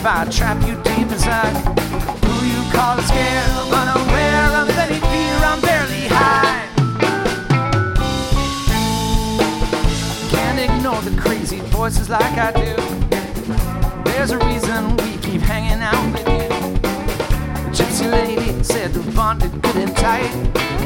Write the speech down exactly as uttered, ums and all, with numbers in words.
I trap you deep inside. Who you call scared, unaware of any fear, I'm barely high. Can't ignore the crazy voices like I do. There's a reason we keep hanging out with you. The gypsy lady said we're bonded good and tight.